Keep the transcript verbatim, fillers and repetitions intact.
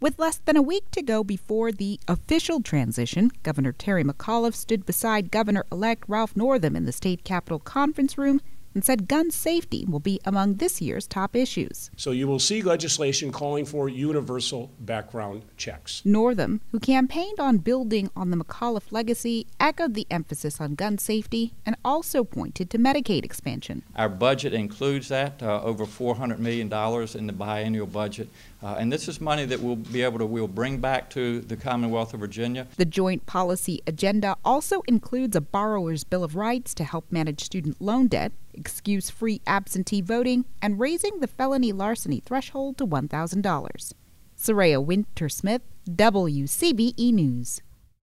With less than a week to go before the official transition, Governor Terry McAuliffe stood beside Governor-elect Ralph Northam in the state capitol conference room and said gun safety will be among this year's top issues. So you will see legislation calling for universal background checks. Northam, who campaigned on building on the McAuliffe legacy, echoed the emphasis on gun safety and also pointed to Medicaid expansion. Our budget includes that, uh, over four hundred million dollars in the biennial budget. Uh, and this is money that we'll be able to we'll bring back to the Commonwealth of Virginia. The joint policy agenda also includes a borrower's bill of rights to help manage student loan debt, excuse-free absentee voting, and raising the felony larceny threshold to one thousand dollars. Soraya Winter-Smith, W C B E News.